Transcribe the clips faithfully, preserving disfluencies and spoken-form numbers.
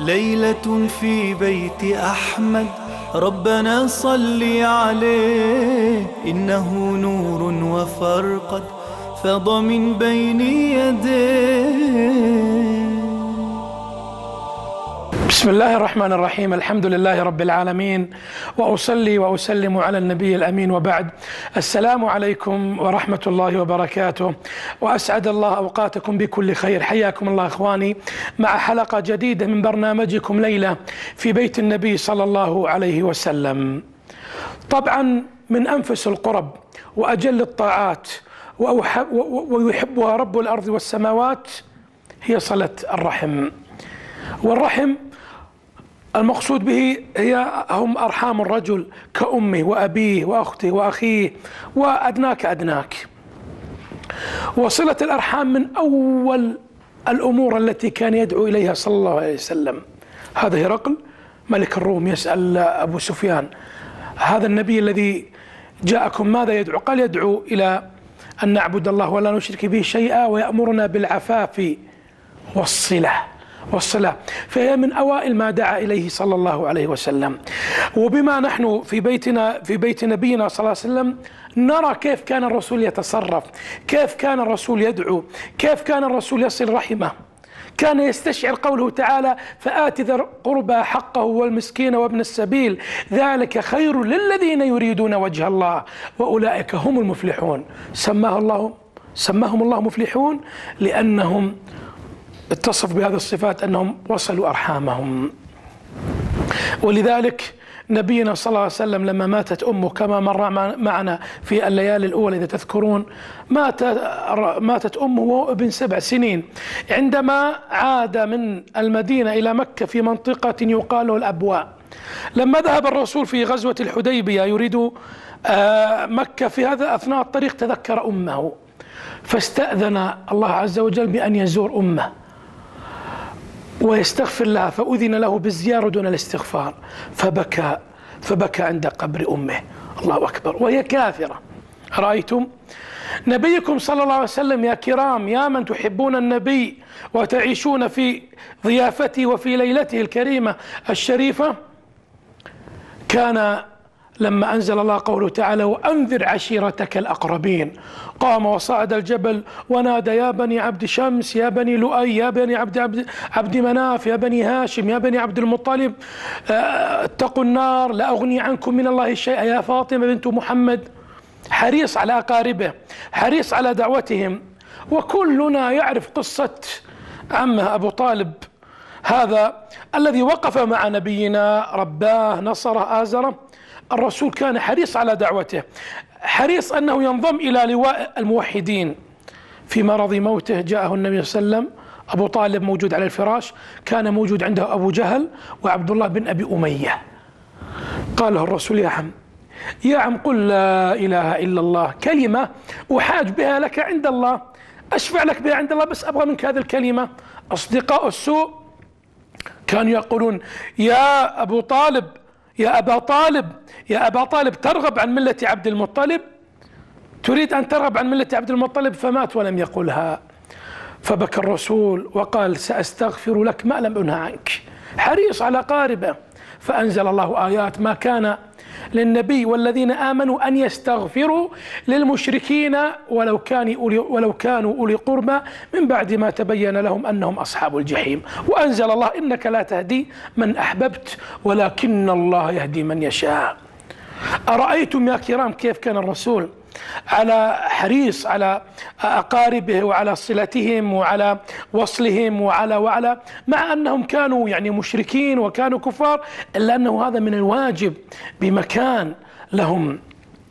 ليلة في بيت أحمد ربنا صل عليه، إنه نور وفرقد فاض من بين يديه. بسم الله الرحمن الرحيم، الحمد لله رب العالمين، وأصلي وأسلم على النبي الأمين، وبعد. السلام عليكم ورحمة الله وبركاته، وأسعد الله أوقاتكم بكل خير. حياكم الله إخواني مع حلقة جديدة من برنامجكم ليلة في بيت النبي صلى الله عليه وسلم. طبعا من أنفس القرب وأجل الطاعات ويحبها رب الأرض والسماوات هي صلة الرحم. والرحم المقصود به هي هم أرحام الرجل كأمه وأبيه وأخته وأخيه وأدناك أدناك. وصلة الأرحام من أول الأمور التي كان يدعو إليها صلى الله عليه وسلم. هذا هرقل ملك الروم يسأل أبو سفيان: هذا النبي الذي جاءكم ماذا يدعو؟ قال: يدعو إلى أن نعبد الله ولا نشرك به شيئا ويأمرنا بالعفاف والصلة والصلاة. فهي من أوائل ما دعا إليه صلى الله عليه وسلم. وبما نحن في بيتنا في بيت نبينا صلى الله عليه وسلم نرى كيف كان الرسول يتصرف، كيف كان الرسول يدعو، كيف كان الرسول يصل رحمه. كان يستشعر قوله تعالى: فآت ذا القربى حقه والمسكين وابن السبيل ذلك خير للذين يريدون وجه الله وأولئك هم المفلحون. سماه الله سماهم الله مفلحون لأنهم اتصف بهذه الصفات، أنهم وصلوا أرحامهم. ولذلك نبينا صلى الله عليه وسلم لما ماتت أمه كما مر معنا في الليالي الأولى إذا تذكرون، مات ماتت أمه وهو ابن سبع سنين عندما عاد من المدينة إلى مكة في منطقة يقال له الأبواء. لما ذهب الرسول في غزوة الحديبية يريد مكة، في هذا أثناء الطريق تذكر أمه فاستأذن الله عز وجل بأن يزور أمه ويستغفر لها، فأذن له بالزيارة دون الاستغفار، فبكى فبكى عند قبر أمه. الله أكبر، وهي كافرة. رأيتم نبيكم صلى الله عليه وسلم يا كرام، يا من تحبون النبي وتعيشون في ضيافته وفي ليلته الكريمة الشريفة، كان لما أنزل الله قوله تعالى: وأنذر عشيرتك الأقربين، قام وصعد الجبل ونادى: يا بني عبد شمس، يا بني لؤي، يا بني عبد عبد, عبد مناف، يا بني هاشم، يا بني عبد المطلب، اتقوا النار لا أغني عنكم من الله شيئا، يا فاطمة بنت محمد. حريص على أقاربه، حريص على دعوتهم. وكلنا يعرف قصة عمه أبو طالب، هذا الذي وقف مع نبينا، رباه، نصره، آزره. الرسول كان حريص على دعوته، حريص أنه ينضم إلى لواء الموحدين. في مرض موته جاءه النبي صلى الله عليه وسلم، أبو طالب موجود على الفراش، كان موجود عنده أبو جهل وعبد الله بن أبي أمية. قال له الرسول: يا عم يا عم قل لا إله إلا الله، كلمة أحاج بها لك عند الله، أشفع لك بها عند الله، بس أبغى منك هذه الكلمة. أصدقاء السوء كانوا يقولون: يا أبو طالب، يا أبا طالب، يا أبا طالب، ترغب عن ملة عبد المطلب؟ تريد أن ترغب عن ملة عبد المطلب؟ فمات ولم يقلها. فبكى الرسول وقال: سأستغفر لك ما لم أنهى عنك. حريص على قاربه. فأنزل الله آيات: ما كان للنبي والذين آمنوا أن يستغفروا للمشركين ولو كان أولي ولو كانوا أولي قربى من بعد ما تبين لهم أنهم أصحاب الجحيم. وأنزل الله: إنك لا تهدي من أحببت ولكن الله يهدي من يشاء. أرأيتم يا كرام كيف كان الرسول على حريص على أقاربه وعلى صلتهم وعلى وصلهم وعلى وعلى مع أنهم كانوا يعني مشركين وكانوا كفار، إلا أنه هذا من الواجب بمكان لهم.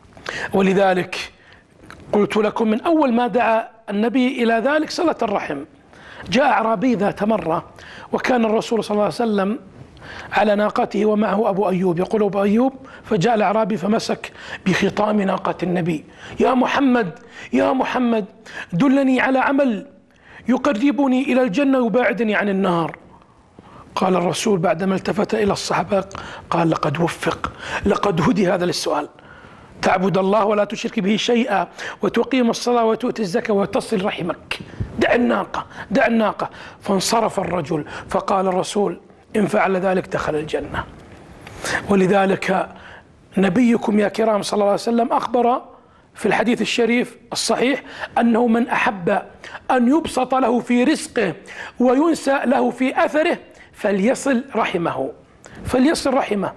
ولذلك قلت لكم من أول ما دعا النبي إلى ذلك صلة الرحم. جاء أعرابي ذات مرة، وكان الرسول صلى الله عليه وسلم على ناقته ومعه أبو أيوب. يقول أبو أيوب: فجاء الأعرابي فمسك بخطام ناقة النبي: يا محمد يا محمد، دلني على عمل يقربني إلى الجنة ويباعدني عن النار. قال الرسول بعدما التفت إلى الصحابة قال: لقد وفق، لقد هدي هذا للسؤال. تعبد الله ولا تشرك به شيئا وتقيم الصلاة وتؤتي الزكاة وتصل رحمك. دع الناقة دع الناقة. فانصرف الرجل، فقال الرسول: إن فعل ذلك دخل الجنة. ولذلك نبيكم يا كرام صلى الله عليه وسلم أخبر في الحديث الشريف الصحيح أنه من أحب أن يبسط له في رزقه وينسى له في أثره فليصل رحمه، فليصل رحمه.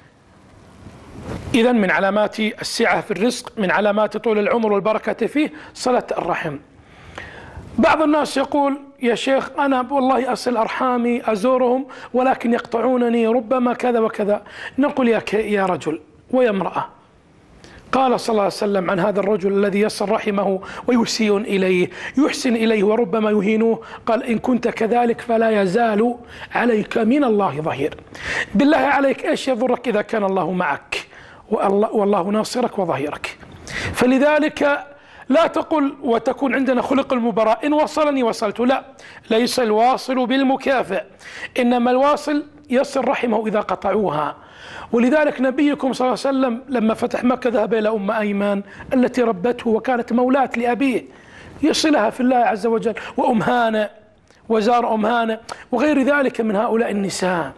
إذن من علامات السعة في الرزق، من علامات طول العمر والبركة فيه صلة الرحم. بعض الناس يقول يا شيخ أنا والله أصل أرحامي أزورهم ولكن يقطعونني ربما كذا وكذا. نقول يا, يا رجل ويا امرأة، قال صلى الله عليه وسلم عن هذا الرجل الذي يصل رحمه ويسيء إليه، يحسن إليه وربما يهينوه، قال إن كنت كذلك فلا يزال عليك من الله ظهير. بالله عليك إيش يضرك إذا كان الله معك والله ناصرك وظهيرك؟ فلذلك لا تقل وتكون عندنا خلق المباراة، إن وصلني وصلت، لا، ليس الواصل بالمكافئ، إنما الواصل يصل رحمه إذا قطعوها. ولذلك نبيكم صلى الله عليه وسلم لما فتح مكة ذهب إلى أم أيمان التي ربته وكانت مولاة لأبيه، يصلها في الله عز وجل، وأم هانة وزار أم هانة وغير ذلك من هؤلاء النساء.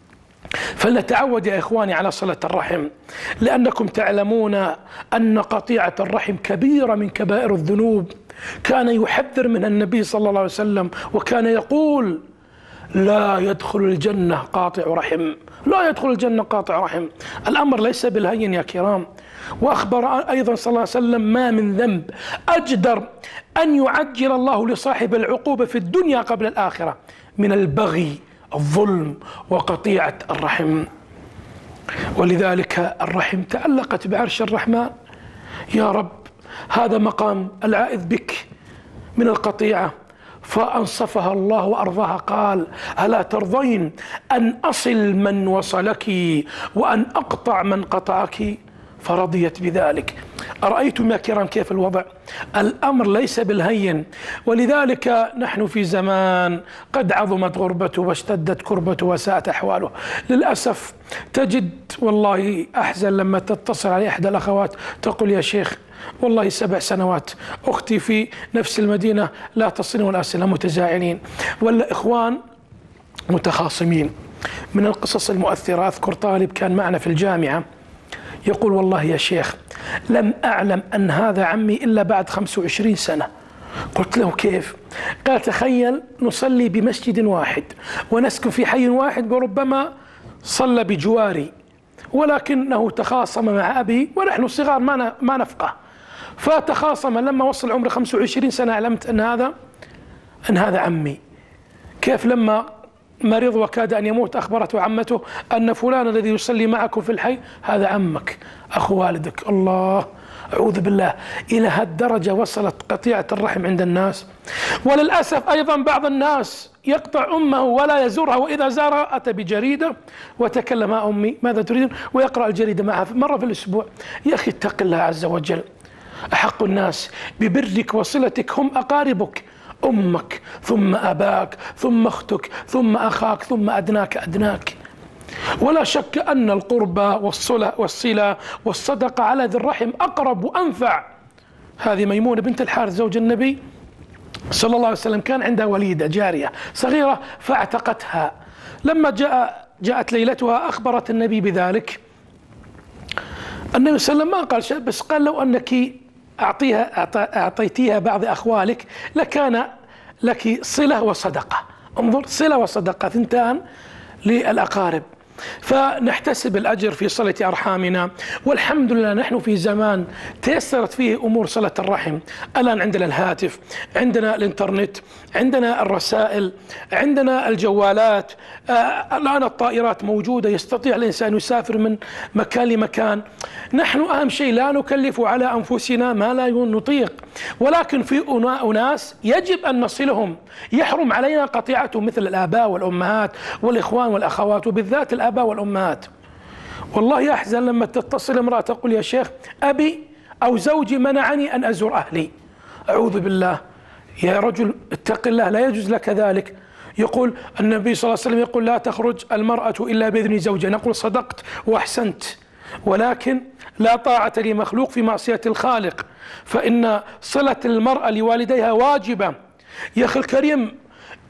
فلنتعود يا إخواني على صلة الرحم، لأنكم تعلمون أن قطيعة الرحم كبيرة من كبائر الذنوب، كان يحذر منها النبي صلى الله عليه وسلم، وكان يقول لا يدخل الجنة قاطع رحم، لا يدخل الجنة قاطع رحم. الأمر ليس بالهين يا كرام. وأخبر أيضا صلى الله عليه وسلم ما من ذنب أجدر أن يعجل الله لصاحب العقوبة في الدنيا قبل الآخرة من البغي، الظلم، وقطيعة الرحم. ولذلك الرحم تعلقت بعرش الرحمن. يا رب هذا مقام العائذ بك من القطيعة، فأنصفها الله وأرضاها، قال ألا ترضين أن أصل من وصلك وأن أقطع من قطعك؟ فرضيت بذلك. أرأيتم يا كرام كيف الوضع؟ الأمر ليس بالهين. ولذلك نحن في زمان قد عظمت غربته واشتدت كربته وساءت أحواله. للأسف تجد والله أحزن لما تتصل علي إحدى الأخوات تقول يا شيخ والله سبع سنوات أختي في نفس المدينة لا تصل والأسئلة متزاعلين، ولا إخوان متخاصمين. من القصص المؤثرة أذكر طالب كان معنا في الجامعة يقول والله يا شيخ لم أعلم أن هذا عمي إلا بعد خمس وعشرين سنة. قلت له كيف؟ قال تخيل نصلي بمسجد واحد ونسكن في حي واحد وربما صلى بجواري، ولكنه تخاصم مع أبي ونحن صغار ما ما نفقه، فتخاصم. لما وصل عمره خمس وعشرين سنة علمت أن هذا أن هذا عمي. كيف لما مريض وكاد أن يموت أخبرته عمته أن فلان الذي يصلي معكم في الحي هذا عمك أخو والدك. الله، أعوذ بالله، إلى هالدرجة وصلت قطيعة الرحم عند الناس. وللأسف أيضا بعض الناس يقطع أمه ولا يزورها، وإذا زارها أتى بجريدة وتكلم مع أمي ماذا تريدون ويقرأ الجريدة معها مرة في الأسبوع. يا أخي اتق الله عز وجل. أحق الناس ببرك وصلتك هم أقاربك، أمك ثم أباك ثم أختك ثم أخاك ثم أدناك أدناك. ولا شك أن القربى والصلة والصلة والصدقة على ذي الرحم أقرب وأنفع. هذه ميمونة بنت الحارث زوج النبي صلى الله عليه وسلم كان عندها وليدة جارية صغيرة فاعتقتها. لما جاء جاءت ليلتها أخبرت النبي بذلك. النبي صلى الله عليه وسلم ما قال شيء، بس قال لو أنك أعطيها أعطيتيها بعض أخوالك لكان لك صلة وصدقة. انظر، صلة وصدقة ثنتان للأقارب. فنحتسب الأجر في صلة أرحامنا. والحمد لله نحن في زمان تيسرت فيه أمور صلة الرحم. الآن عندنا الهاتف، عندنا الإنترنت، عندنا الرسائل، عندنا الجوالات، آه الآن الطائرات موجودة، يستطيع الإنسان يسافر من مكان لمكان. نحن أهم شيء لا نكلف على أنفسنا ما لا نطيق، ولكن في أناس يجب أن نصلهم، يحرم علينا قطيعتهم مثل الآباء والأمهات والإخوان والأخوات، وبالذات الآباء والأمهات. والله أحزن لما تتصل امرأة تقول يا شيخ أبي أو زوجي منعني أن أزور أهلي. أعوذ بالله. يا رجل اتق الله، لا يجوز لك ذلك. يقول النبي صلى الله عليه وسلم يقول لا تخرج المرأة إلا بإذن زوجها. نقول صدقت وأحسنت، ولكن لا طاعة لمخلوق في معصية الخالق، فإن صلة المرأة لوالديها واجبة. يا أخي الكريم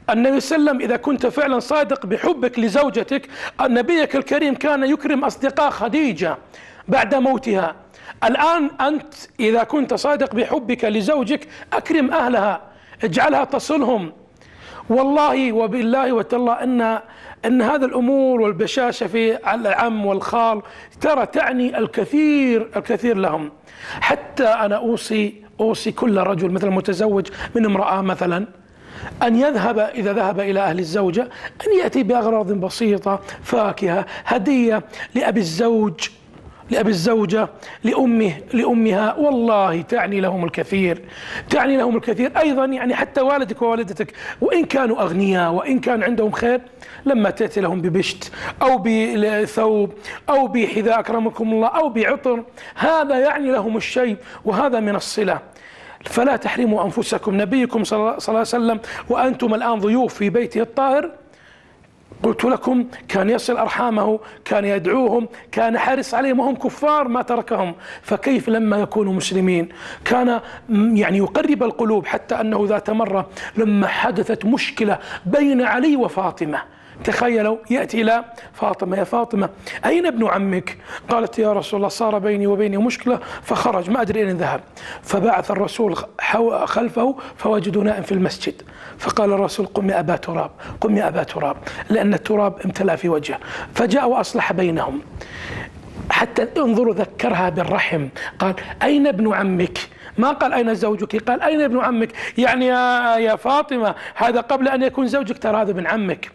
النبي صلى الله عليه وسلم إذا كنت فعلا صادق بحبك لزوجتك، نبيك الكريم كان يكرم أصدقاء خديجة بعد موتها. الآن أنت إذا كنت صادق بحبك لزوجك أكرم أهلها، اجعلها تصلهم. والله وبالله وتالله أن أن هذا الأمور والبشاشة في العم والخال ترى تعني الكثير الكثير لهم. حتى أنا أوصي أوصي كل رجل مثل متزوج من امرأة مثلا أن يذهب إذا ذهب إلى أهل الزوجة أن يأتي بأغراض بسيطة، فاكهة، هدية لأبي الزوج، لأبي الزوجة، لأمه لأمها، والله تعني لهم الكثير، تعني لهم الكثير. أيضا يعني حتى والدك ووالدتك وإن كانوا أغنياء وإن كان عندهم خير، لما تأتي لهم ببشت أو بثوب أو بحذاء أكرمكم الله أو بعطر، هذا يعني لهم الشيء، وهذا من الصلة. فلا تحرموا أنفسكم. نبيكم صلى الله عليه وسلم وأنتم الآن ضيوف في بيته الطاهر، قلت لكم كان يصل أرحامه، كان يدعوهم، كان حارس عليهم وهم كفار ما تركهم، فكيف لما يكونوا مسلمين؟ كان يعني يقرب القلوب، حتى أنه ذات مرة لما حدثت مشكلة بين علي وفاطمة، تخيلوا، يأتي إلى فاطمة: يا فاطمة أين ابن عمك؟ قالت: يا رسول الله صار بيني وبينه مشكلة فخرج ما أدري أين ذهب. فبعث الرسول خلفه فوجدوا نائم في المسجد، فقال الرسول: قم يا أبا تراب، قم يا أبا تراب، لأن التراب امتلأ في وجهه. فجاء وأصلح بينهم. حتى انظروا ذكرها بالرحم، قال: أين ابن عمك؟ ما قال أين زوجك، قال أين ابن عمك، يعني يا, يا فاطمة هذا قبل أن يكون زوجك، ترى هذا ابن عمك.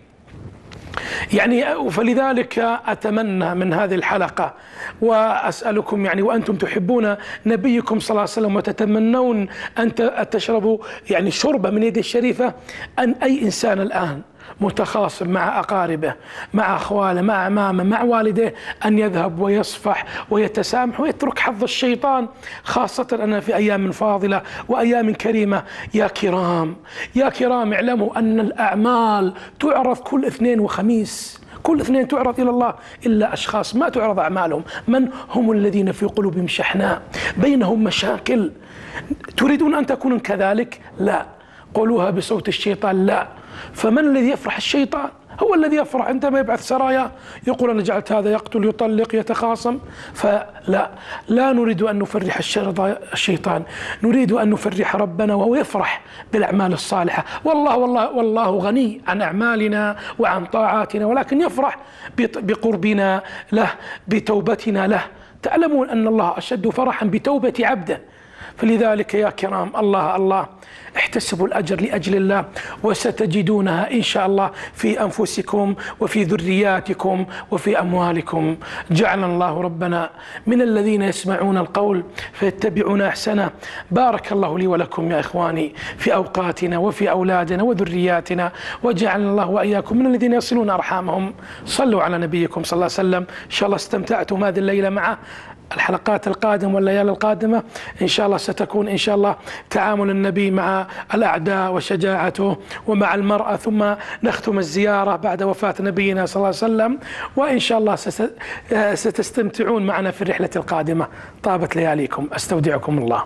يعني فلذلك أتمنى من هذه الحلقة وأسألكم يعني وأنتم تحبون نبيكم صلى الله عليه وسلم وتتمنون أن تشربوا يعني شربة من يد الشريفة، أن أي إنسان الآن متخاصم مع أقاربه، مع أخواله، مع أمامه، مع والديه، أن يذهب ويصفح ويتسامح ويترك حظ الشيطان، خاصة أننا في أيام فاضلة وأيام كريمة. يا كرام يا كرام اعلموا أن الأعمال تعرض كل اثنين وخميس، كل اثنين تعرض إلى الله، إلا أشخاص ما تعرض أعمالهم. من هم الذين في قلوبهم شحناء، بينهم مشاكل؟ تريدون أن تكونوا كذلك؟ لا، قولوها بصوت الشيطان لا. فمن الذي يفرح؟ الشيطان هو الذي يفرح عندما يبعث سرايا يقول أنا جعلت هذا يقتل يطلق يتخاصم. فلا، لا نريد أن نفرح الشيطان، نريد أن نفرح ربنا وهو يفرح بالأعمال الصالحة. والله والله والله غني عن أعمالنا وعن طاعاتنا، ولكن يفرح بقربنا له، بتوبتنا له. تعلمون أن الله أشد فرحا بتوبة عبده. فلذلك يا كرام الله الله احتسبوا الأجر لأجل الله، وستجدونها إن شاء الله في أنفسكم وفي ذرياتكم وفي أموالكم. جعلنا الله ربنا من الذين يسمعون القول فيتبعون أحسنه. بارك الله لي ولكم يا إخواني في أوقاتنا وفي أولادنا وذرياتنا، وجعلنا الله وإياكم من الذين يصلون أرحامهم. صلوا على نبيكم صلى الله عليه وسلم. إن شاء الله استمتعتم هذه الليلة معه. الحلقات القادمة والليالي القادمة إن شاء الله ستكون إن شاء الله تعامل النبي مع الأعداء وشجاعته ومع المرأة، ثم نختم الزيارة بعد وفاة نبينا صلى الله عليه وسلم. وإن شاء الله ستستمتعون معنا في الرحلة القادمة. طابت لياليكم، أستودعكم الله.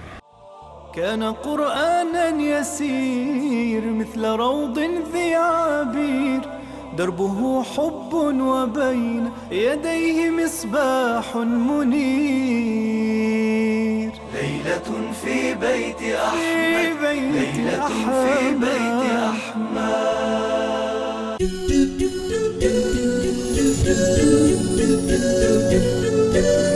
كان قرآنا يسير مثل روض ذي عبير، دربه حب وبين يديه مصباح منير. ليلة في بيت أحمد، ليلة في بيت أحمد.